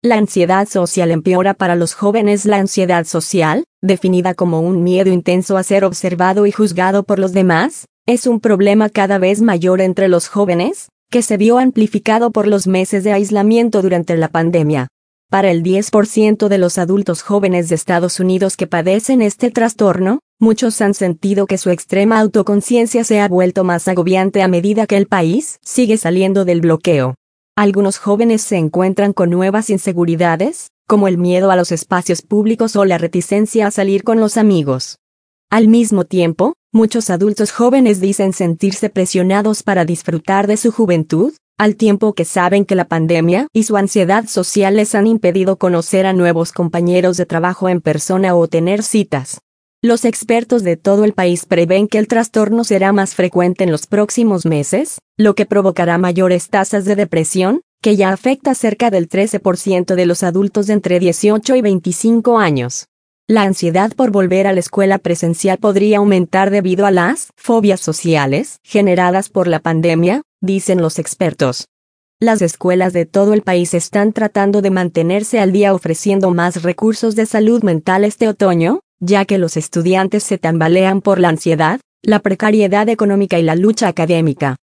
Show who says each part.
Speaker 1: La ansiedad social empeora para los jóvenes. La ansiedad social, definida como un miedo intenso a ser observado y juzgado por los demás, es un problema cada vez mayor entre los jóvenes, que se vio amplificado por los meses de aislamiento durante la pandemia. Para el 10% de los adultos jóvenes de Estados Unidos que padecen este trastorno, muchos han sentido que su extrema autoconciencia se ha vuelto más agobiante a medida que el país sigue saliendo del bloqueo. Algunos jóvenes se encuentran con nuevas inseguridades, como el miedo a los espacios públicos o la reticencia a salir con los amigos. Al mismo tiempo, muchos adultos jóvenes dicen sentirse presionados para disfrutar de su juventud, al tiempo que saben que la pandemia y su ansiedad social les han impedido conocer a nuevos compañeros de trabajo en persona o tener citas. Los expertos de todo el país prevén que el trastorno será más frecuente en los próximos meses, lo que provocará mayores tasas de depresión, que ya afecta a cerca del 13% de los adultos de entre 18 y 25 años. La ansiedad por volver a la escuela presencial podría aumentar debido a las fobias sociales generadas por la pandemia, dicen los expertos. Las escuelas de todo el país están tratando de mantenerse al día ofreciendo más recursos de salud mental este otoño, ya que los estudiantes se tambalean por la ansiedad, la precariedad económica y la lucha académica.